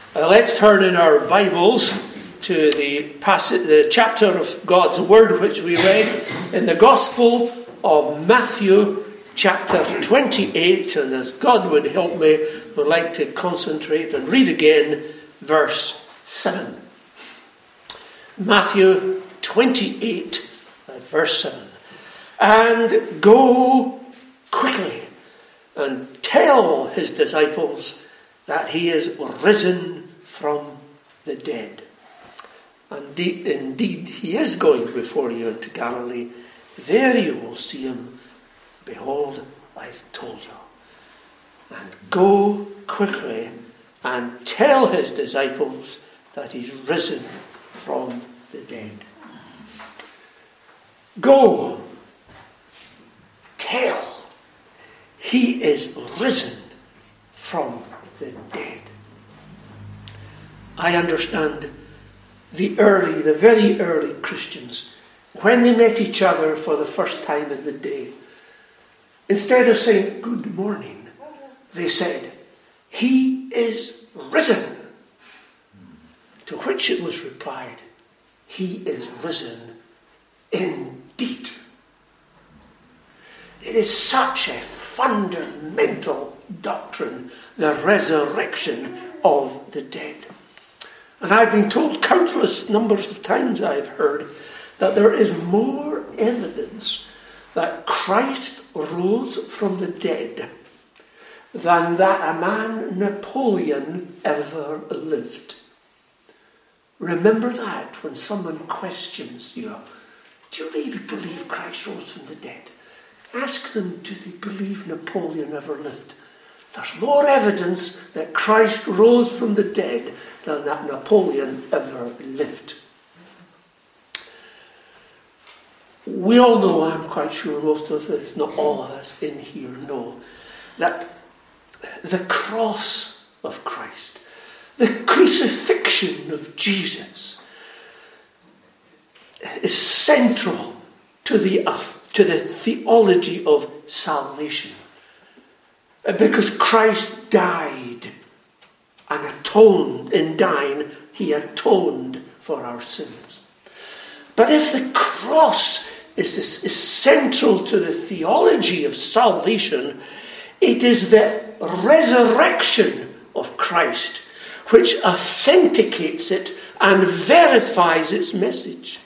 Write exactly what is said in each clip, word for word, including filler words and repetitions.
Uh, let's turn in our Bibles to the passage, the chapter of God's Word which we read in the Gospel of Matthew, chapter twenty-eight. And as God would help me, would like to concentrate and read again verse seven. Matthew twenty-eight, verse seven. And go quickly and tell his disciples that he is risen from the dead. Indeed, indeed, he is going before you into Galilee. There you will see him. Behold, I've told you. And go quickly and tell his disciples that he's risen from the dead. Go. Tell. He is risen from the dead. I understand the early, the very early Christians, when they met each other for the first time in the day, instead of saying good morning, they said, he is risen. To which it was replied, he is risen indeed. It is such a fundamental doctrine, the resurrection of the dead. And I've been told countless numbers of times, I've heard, that there is more evidence that Christ rose from the dead than that a man Napoleon ever lived. Remember that when someone questions you, do you really believe Christ rose from the dead? Ask them, do they believe Napoleon ever lived? There's more evidence that Christ rose from the dead than that Napoleon ever lived. We all know, I'm quite sure most of us, not all of us in here know, that the cross of Christ, the crucifixion of Jesus, is central to the, to the theology of salvation. Because Christ died and atoned. In dying, he atoned for our sins. But if the cross is, is, is central to the theology of salvation, it is the resurrection of Christ which authenticates it and verifies its message.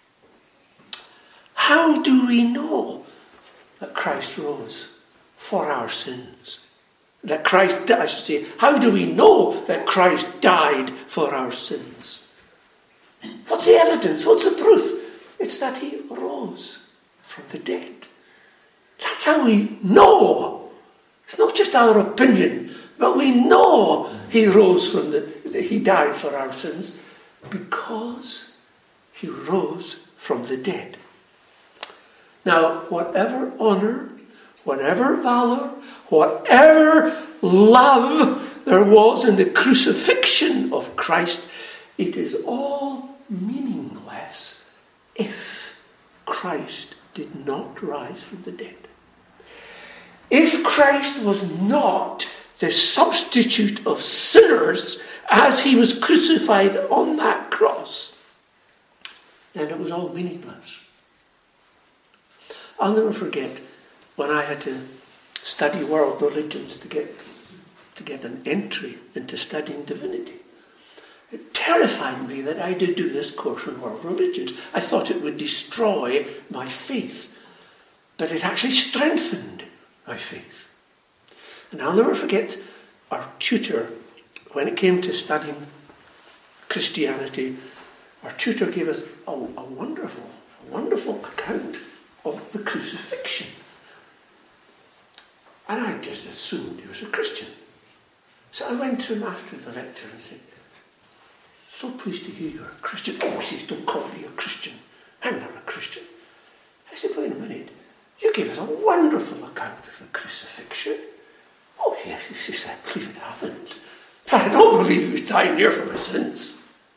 How do we know that Christ rose for our sins? That Christ, I should say, how do we know that Christ died for our sins? What's the evidence? What's the proof? It's that he rose from the dead. That's how we know. It's not just our opinion, but we know he rose from the, he died for our sins because he rose from the dead. Now, whatever honour, whatever valour, whatever love there was in the crucifixion of Christ, it is all meaningless if Christ did not rise from the dead. If Christ was not the substitute of sinners as he was crucified on that cross, then it was all meaningless. I'll never forget when I had to study world religions to get to get an entry into studying divinity. It terrified me that I did do this course on world religions. I thought it would destroy my faith, but it actually strengthened my faith. And I'll never forget our tutor, when it came to studying Christianity, our tutor gave us a, a wonderful, a wonderful account of the crucifixion. And I just assumed he was a Christian. So I went to him after the lecture and said, so pleased to hear you're a Christian. Oh, he says, don't call me a Christian. I'm not a Christian. I said, wait a minute. You gave us a wonderful account of the crucifixion. Oh, yes, he says, I believe it happened. But I don't believe he was dying there for my sins.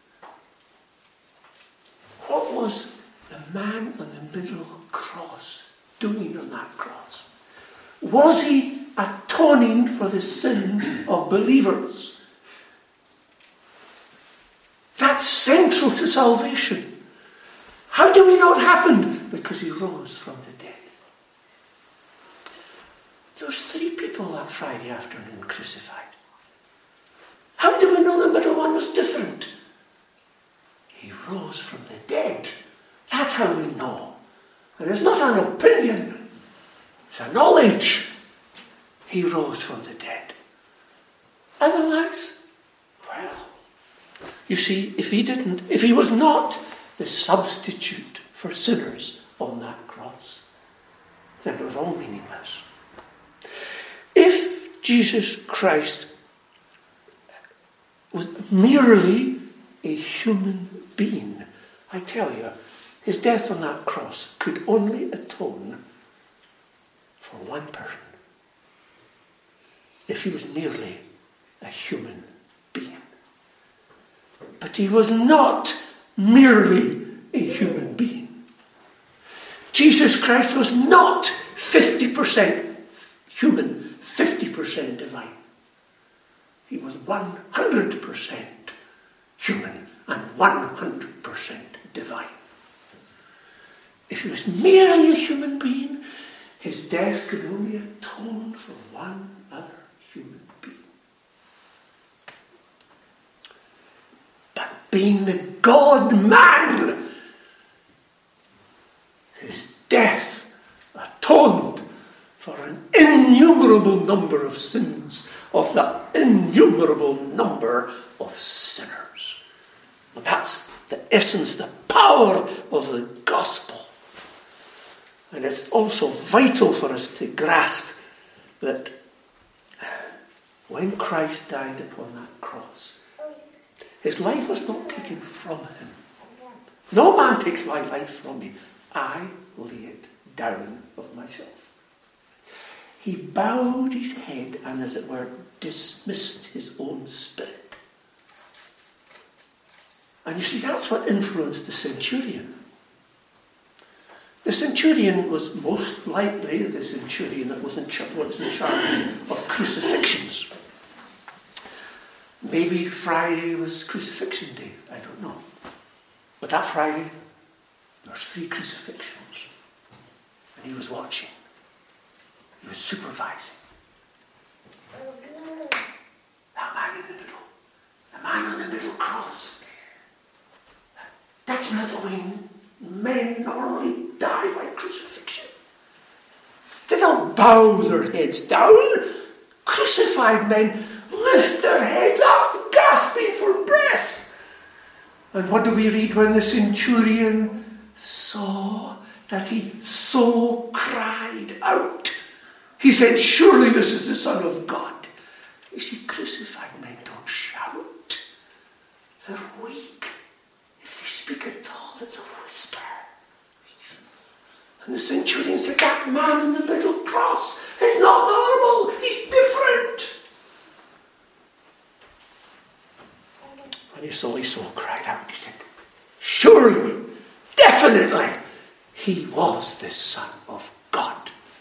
What was the man on the middle cross doing on that cross? Was he atoning for the sins of believers? That's central to salvation. How do we know it happened? Because he rose from the dead. There was three people that Friday afternoon crucified. How do we know the middle one was different? He rose from the dead. That's how we know. And it's not an opinion. It's a knowledge. He rose from the dead. Otherwise, well, you see, if he didn't, if he was not the substitute for sinners on that cross, then it was all meaningless. If Jesus Christ was merely a human being, I tell you, his death on that cross could only atone for one person. If he was merely a human being. But he was not merely a human being. Jesus Christ was not fifty percent human, fifty percent divine. He was one hundred percent human and one hundred percent divine. If he was merely a human being, his death could only atone for one other human being. But being the God-man, his death atoned for an innumerable number of sins of the innumerable number of sinners. And that's the essence, the power of the gospel. And it's also vital for us to grasp that when Christ died upon that cross, his life was not taken from him. No man takes my life from me. I lay it down of myself. He bowed his head and, as it were, dismissed his own spirit. And you see, that's what influenced the centurion. The centurion was most likely the centurion that was in, ch- was in charge of crucifixions. Maybe Friday was crucifixion day, I don't know. But that Friday, there was three crucifixions. And he was watching. He was supervising. That man in the middle. The man on the middle cross. That's not the way men normally die by crucifixion. They don't bow their heads down. Crucified men lift their heads up, gasping for breath. And what do we read when the centurion saw that he so cried out? He said, surely this is the Son of God. You see, crucified men don't shout. They're weak. If they speak at all, it's a whisper. And the centurion said, that man in the middle cross is not normal. He's different. When he saw, he so cried out. He said, surely, definitely, he was the Son of God.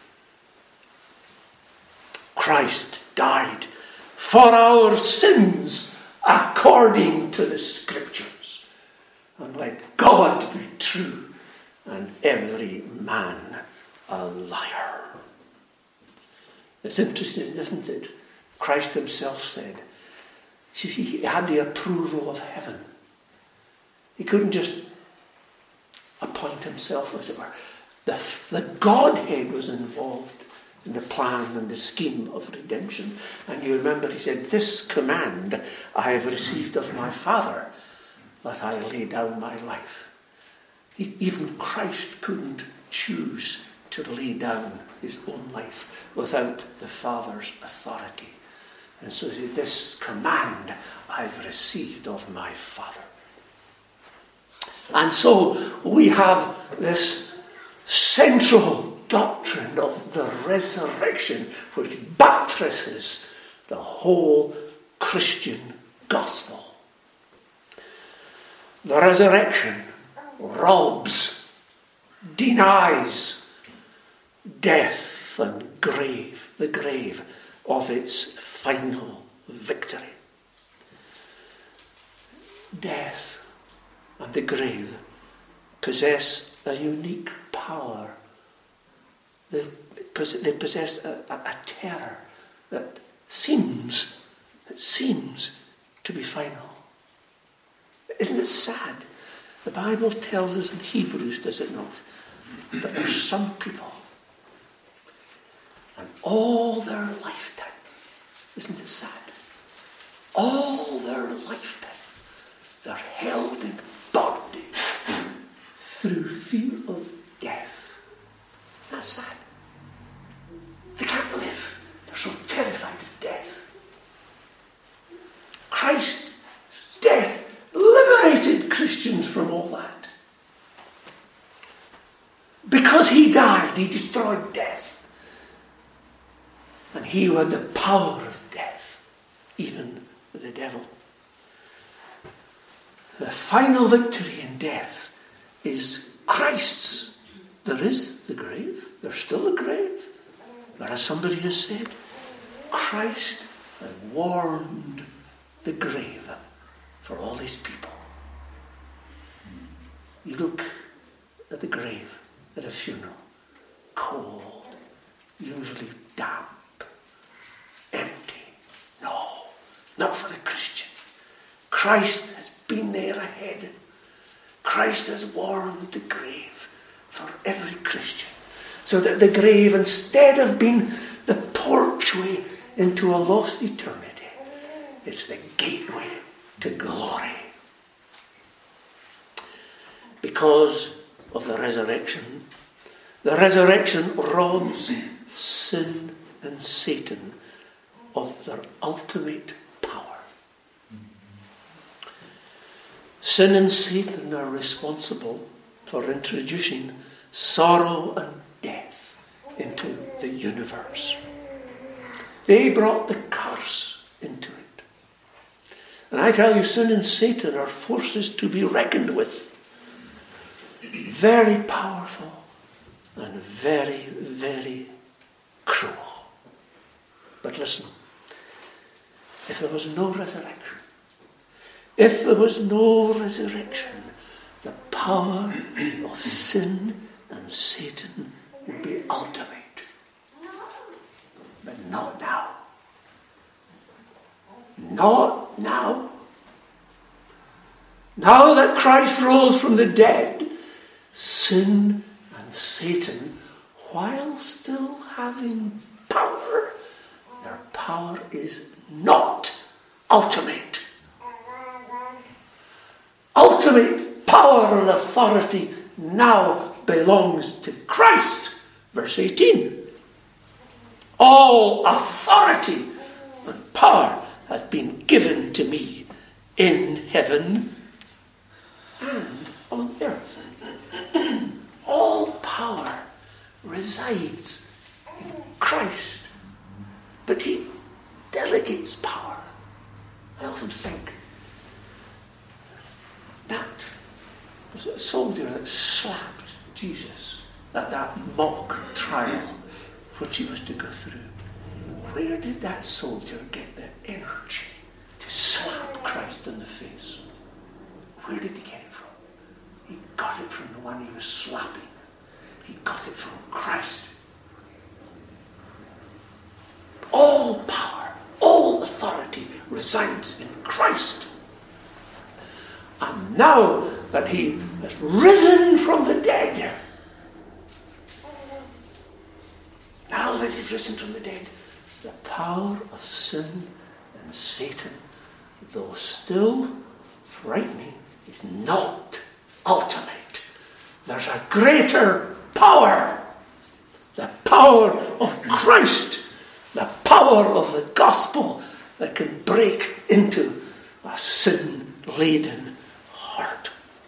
Christ died for our sins according to the Scriptures. And let God be true and every man a liar. It's interesting, isn't it? Christ himself said, see, he had the approval of heaven. He couldn't just appoint himself, as it were. The, the Godhead was involved in the plan and the scheme of redemption. And you remember he said, this command I have received of my Father, that I lay down my life. He, even Christ couldn't choose to lay down his own life without the Father's authority. And so he said, this command I've received of my Father. And so we have this central doctrine of the resurrection which buttresses the whole Christian gospel. The resurrection robs, denies death and grave, the grave, of its final victory. Death and the grave possess a unique power. They, they possess a, a, a terror that seems, that seems to be final. Isn't it sad? The Bible tells us in Hebrews, does it not, that there are some people, and all their lifetime, isn't it sad? All their lifetime, they're held in bondage through fear of death. That's sad. They can't live. They're so terrified of death. Christ's death liberated Christians from all that. Because he died, he destroyed death. And he who had the power of death, even the devil. The final victory in death is Christ's. There is the grave. There's still a grave. But as somebody has said, Christ had warned the grave for all his people. You look at the grave at a funeral, cold, usually damp, empty. No, not for the Christian. Christ has been there ahead. Christ has warmed the grave for every Christian. So that the grave, instead of being the porchway into a lost eternity, it's the gateway to glory. Because of the resurrection, the resurrection robs sin and Satan of their ultimate power. Sin and Satan are responsible for introducing sorrow and death into the universe. They brought the curse into it. And I tell you, sin and Satan are forces to be reckoned with. Very powerful and very, very cruel. But listen, if there was no resurrection, if there was no resurrection, the power of sin and Satan would be ultimate. But not now. Not now. Now that Christ rose from the dead, sin and Satan, while still having power, their power is not ultimate. Ultimate power and authority now belongs to Christ. Verse eighteen. All authority and power has been given to me in heaven and on earth. All power resides in Christ. But he delegates power. I often think that was a soldier that slapped Jesus at that mock trial which he was to go through. Where did that soldier get the energy to slap Christ in the face? Where did he get it from? He got it from the one he was slapping. He got it from Christ. All power, all authority resides in Christ. And now that he has risen from the dead, now that he's risen from the dead, the power of sin and Satan, though still frightening, is not ultimate. There's a greater power. The power of Christ. The power of the gospel that can break into a sin-laden heart.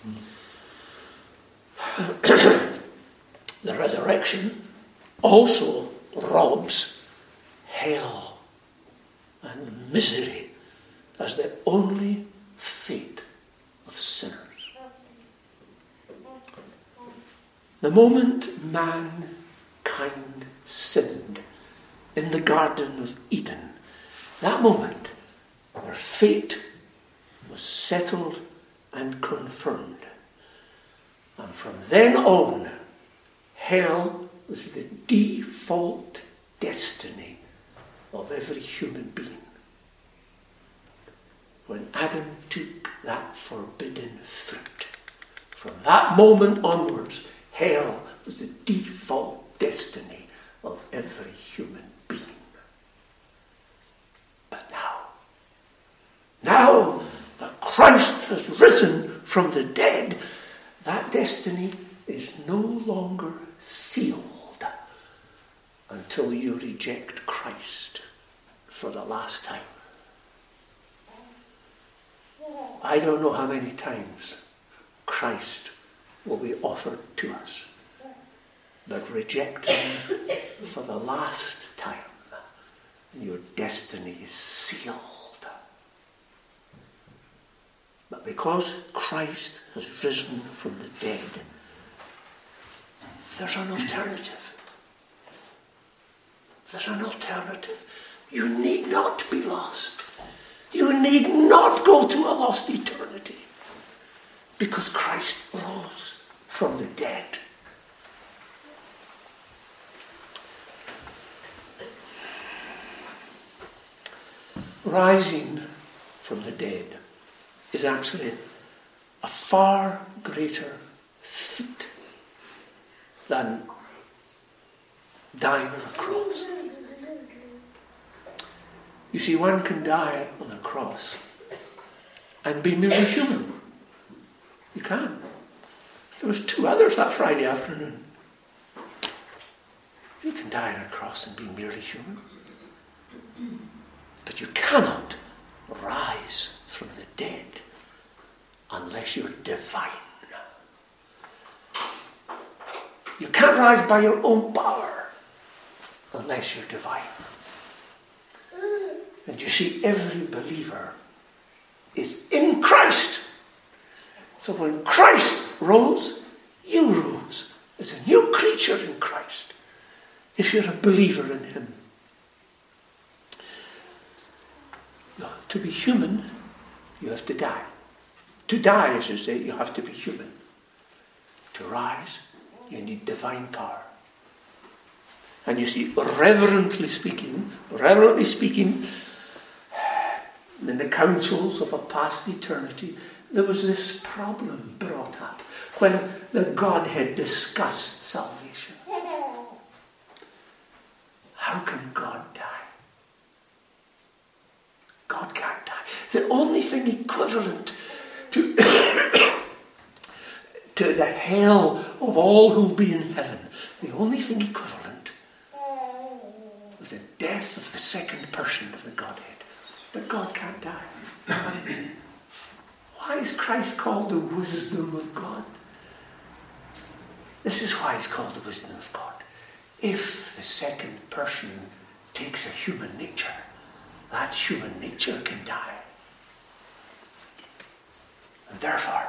The resurrection also robs hell and misery as the only fate of sinners. The moment mankind sinned in the Garden of Eden, that moment their fate was settled and confirmed. And from then on, hell was the default destiny of every human being. When Adam took that forbidden fruit, from that moment onwards, hell was the default destiny of every human being. But now, now that Christ has risen from the dead, that destiny is no longer sealed until you reject Christ for the last time. I don't know how many times Christ will be offered to us, but reject him for the last time, and your destiny is sealed. But because Christ has risen from the dead, there's an alternative. There's an alternative. You need not be lost. You need not go to a lost eternity, because Christ rose from the dead. Rising from the dead is actually a far greater feat than dying on a cross. You see, one can die on a cross and be merely human. You can. There was two others that Friday afternoon. You can die on a cross and be merely human. But you cannot rise from the dead unless you're divine. You can't rise by your own power unless you're divine. And you see, every believer is in Christ. So when Christ rose, you rose as a new creature in Christ, if you're a believer in him. To be human, you have to die. To die, as you say, you have to be human. To rise, you need divine power. And you see, reverently speaking, reverently speaking, in the councils of a past eternity, there was this problem brought up when the Godhead discussed salvation. How can God die? God can't die. The only thing equivalent to, to the hell of all who'll be in heaven, the only thing equivalent was the death of the second person of the Godhead. But God can't die. Why is Christ called the wisdom of God? This is why he's called the wisdom of God. If the second person takes a human nature, that human nature can die. And therefore,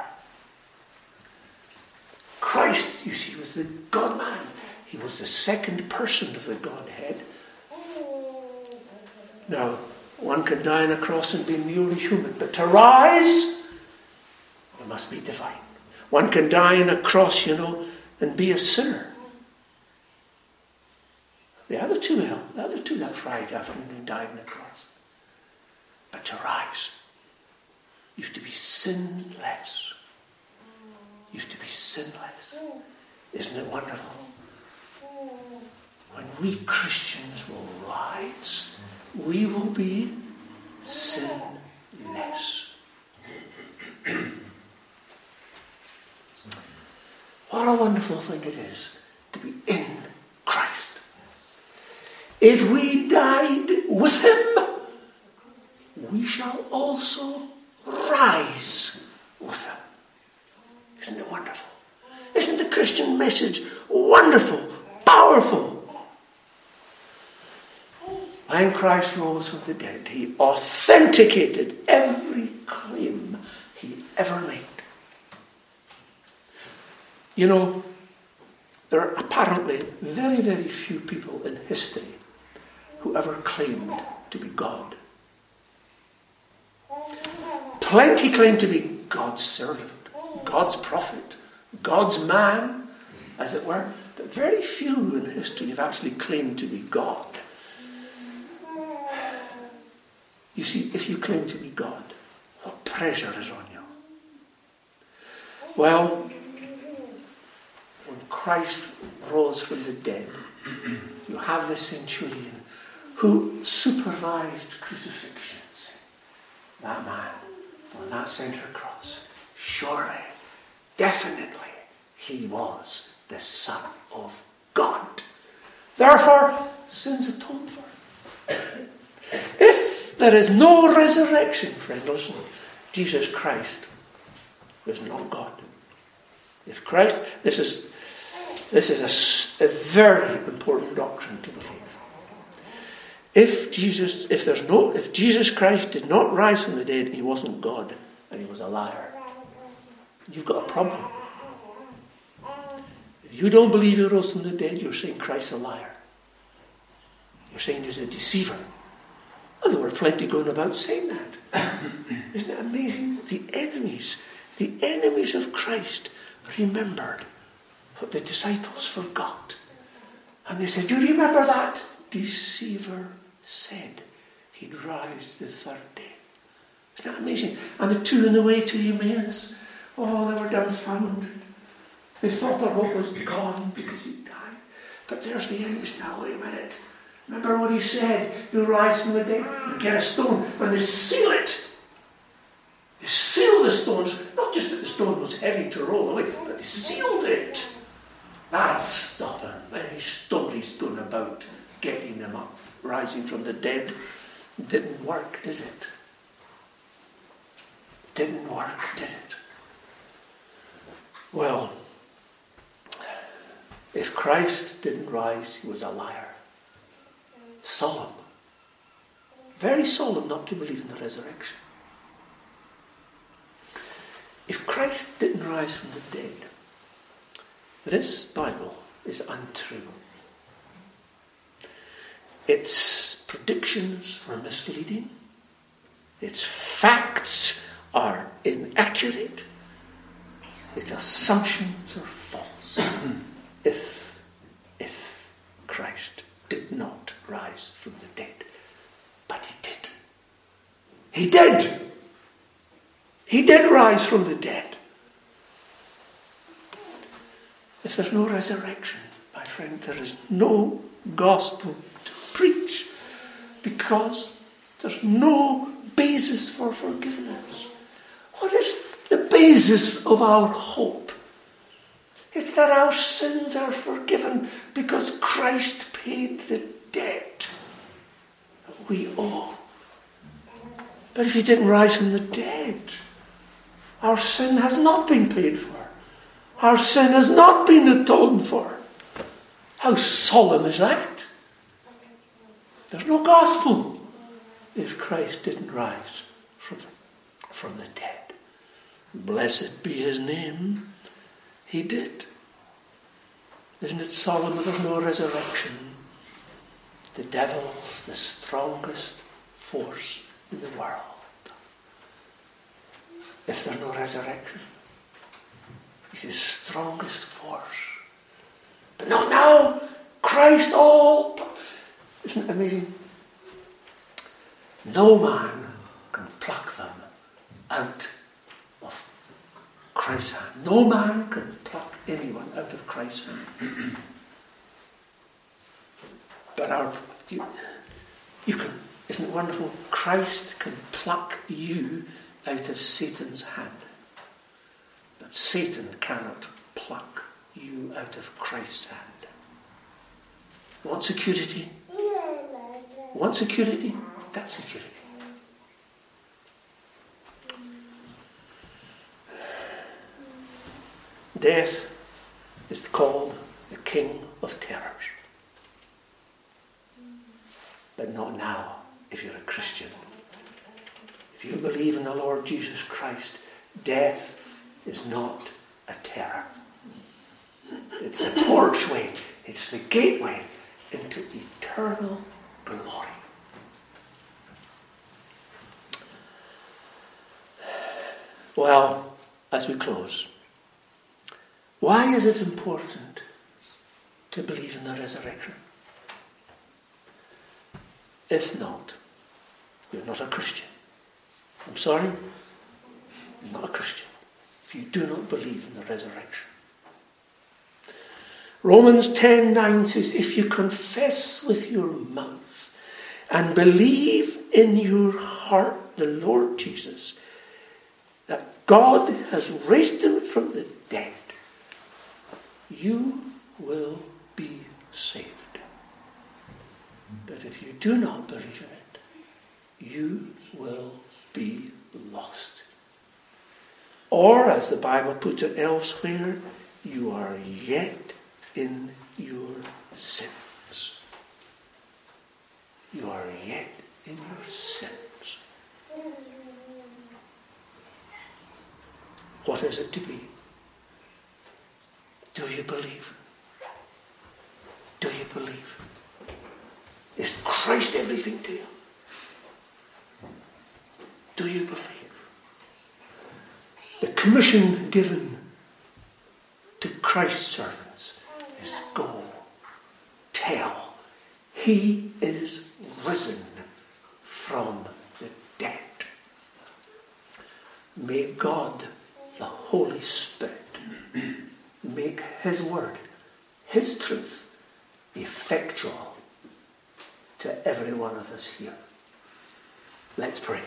Christ, you see, was the God-man. He was the second person of the Godhead. Now, one can die on a cross and be merely human, but to rise, you must be divine. One can die on a cross, you know, and be a sinner. The other two, the other two that Friday afternoon who died on the cross. But to rise, you have to be sinless. You have to be sinless. Isn't it wonderful? When we Christians will rise, we will be sinless. What a wonderful thing it is to be in Christ. If we died with him, we shall also rise with him. Isn't it wonderful? Isn't the Christian message wonderful, powerful? When Christ rose from the dead, he authenticated every claim he ever made. You know, there are apparently very, very few people in history who ever claimed to be God. Plenty claim to be God's servant, God's prophet, God's man, as it were. But very few in history have actually claimed to be God. You see, if you claim to be God, what pressure is on you? Well, when Christ rose from the dead, you have the centurion who supervised crucifixions. That man on that centre cross, surely, definitely, he was the Son of God. Therefore, sin's atoned for. If there is no resurrection, friend, listen, Jesus Christ was not God. If Christ, this is this is a, a very important doctrine to believe. If Jesus, if there's no, if Jesus Christ did not rise from the dead, he wasn't God and he was a liar. You've got a problem. If you don't believe he rose from the dead, you're saying Christ's a liar. You're saying he's a deceiver. Well, there were plenty going about saying that. Isn't it amazing? The enemies, the enemies of Christ remembered what the disciples forgot. And they said, do you remember that deceiver said he'd rise the third day? Isn't that amazing? And the two on the way to Emmaus, oh, they were dumbfounded. They thought their hope was gone because he died. But there's the enemies now. Wait a minute. Remember what he said? You'll rise from the dead. You get a stone and they seal it. They seal the stones. Not just that the stone was heavy to roll away, but they sealed it. That'll stop him. Any stories going about getting them up, rising from the dead. Didn't work, did it? Didn't work, did it? Well, if Christ didn't rise, he was a liar. Solemn. Very solemn not to believe in the resurrection. If Christ didn't rise from the dead, this Bible is untrue. Its predictions are misleading. Its facts are inaccurate. Its assumptions are false. if, if Christ did not rise from the dead. But he did. He did. He did rise from the dead. If there's no resurrection, my friend, there is no gospel to preach, because there's no basis for forgiveness. What is the basis of our hope? It's that our sins are forgiven because Christ paid the debt that we owe. But if he didn't rise from the dead, our sin has not been paid for. Our sin has not been atoned for. How solemn is that? There's no gospel if Christ didn't rise from the, from the dead. Blessed be his name. He did. Isn't it solemn that there's no resurrection? The devil's the strongest force in the world. If there's no resurrection, he's the strongest force. But not now. Christ all. Isn't it amazing? No man can pluck them out of Christ's hand. No man can pluck anyone out of Christ's hand. But our, you, you can, isn't it wonderful? Christ can pluck you out of Satan's hand. But Satan cannot pluck you out of Christ's hand. Want security? Want security? That's security. Death is called the king of terrors. But not now, if you're a Christian. If you believe in the Lord Jesus Christ, death is not a terror. It's the porchway, it's the gateway into eternal glory. Well, as we close, why is it important to believe in the resurrection? If not, you're not a Christian. I'm sorry, you're not a Christian if you do not believe in the resurrection. Romans ten nine says, if you confess with your mouth and believe in your heart the Lord Jesus, that God has raised him from the dead, you will be saved. But if you do not believe in it, you will be lost. Or, as the Bible puts it elsewhere, you are yet in your sins. You are yet in your sins. What is it to be? Do you believe? Do you believe? Is Christ everything to you? Do you believe? The commission given to Christ's servants is go, tell, he is risen from the dead. May God, the Holy Spirit, make his word, his truth, effectual to every one of us here. Let's pray.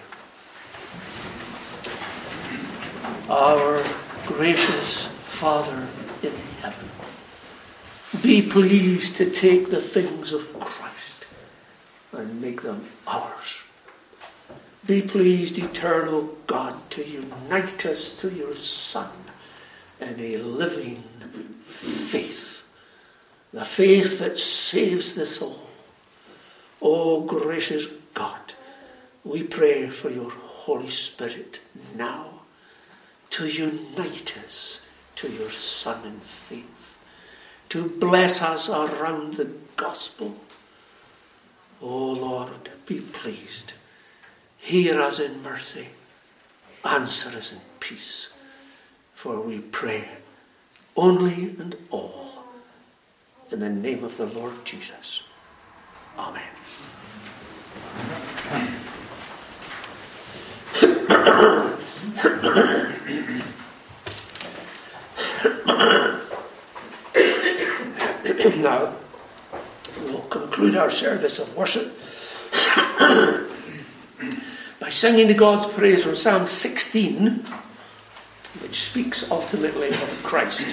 Our gracious Father in heaven, be pleased to take the things of Christ and make them ours. Be pleased, eternal God, to unite us to your Son in a living faith, the faith that saves the soul. Oh, gracious God, we pray for your Holy Spirit now to unite us to your Son in faith, to bless us around the gospel. Oh Lord, be pleased. Hear us in mercy. Answer us in peace. For we pray only and all in the name of the Lord Jesus. Amen. Now, we'll conclude our service of worship by singing to God's praise from Psalm sixteen, which speaks ultimately of Christ.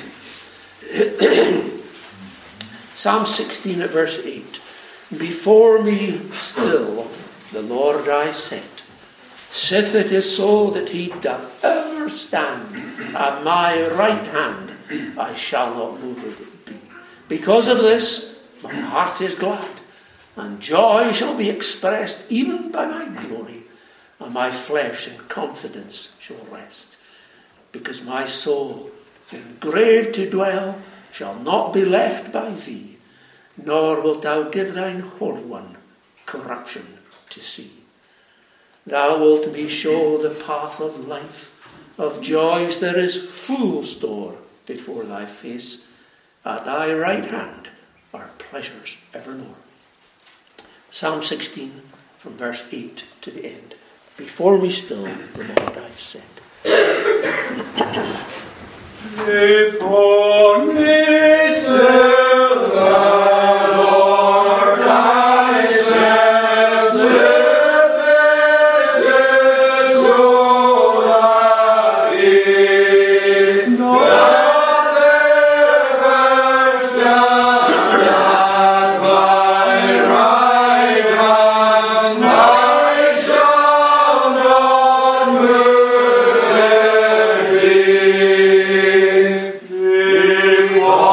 Psalm sixteen at verse eight. Before me still the Lord I set, sith it is so that he doth ever stand at my right hand, I shall not move be. Because of this, my heart is glad, and joy shall be expressed even by my glory, and my flesh in confidence shall rest. Because my soul, in grave to dwell, shall not be left by thee, nor wilt thou give thine Holy One corruption to see. Thou wilt me show the path of life, of joys there is full store before thy face. At thy right hand are pleasures evermore. Psalm sixteen, from verse eight to the end. Before me still the Lord I set. Before me still the Lord I set, sith it is so that he doth ever stand at my right hand, I shall not move. Because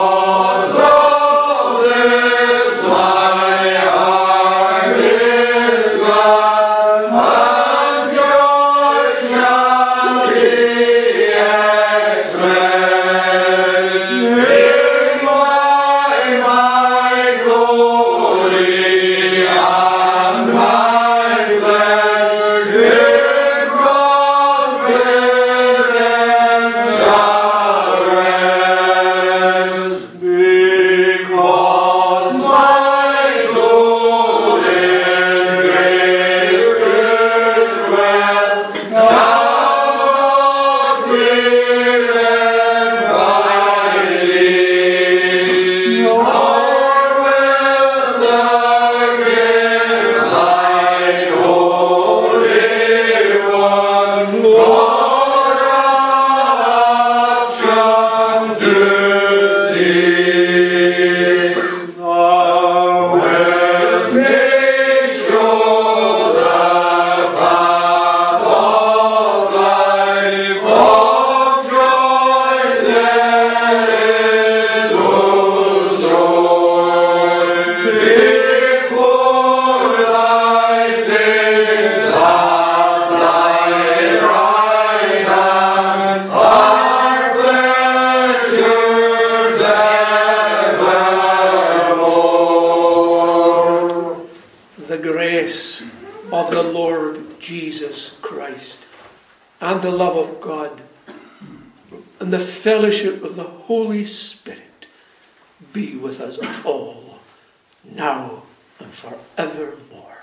Of the Lord Jesus Christ, and the love of God, and the fellowship of the Holy Spirit be with us all, now and forevermore.